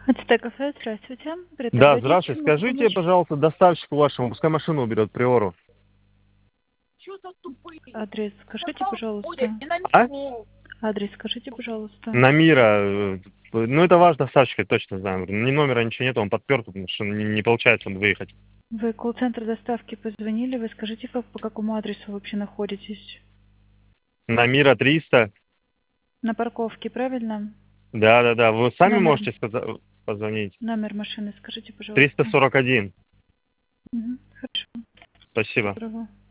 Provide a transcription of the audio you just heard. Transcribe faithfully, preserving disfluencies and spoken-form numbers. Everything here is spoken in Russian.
АЦТ кафе, здравствуйте. Да, Предоставляю здравствуйте. чем могу Скажите, помочь? пожалуйста, доставщику вашему, пускай машину уберет Приору. Адрес скажите, пожалуйста. А? Адрес скажите, пожалуйста. Намира. э, Ну, это ваш доставщик, я точно знаю. Ни номера, ничего нет, он подпер, потому что не, не получается выехать. Вы колл-центр доставки позвонили, вы скажите, как, по какому адресу вы вообще находитесь? Намира триста. На парковке, правильно? Да, да, да. Вы сами Номер, можете сказа- позвонить. номер машины скажите, триста пожалуйста. сорок один. Мгм, хорошо. Спасибо. Доброго.